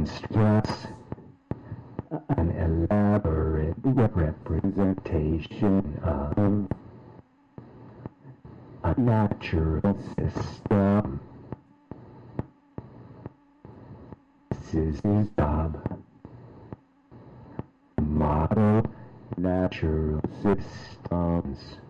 constructs an elaborate representation of a natural system. This is his job. Model natural systems.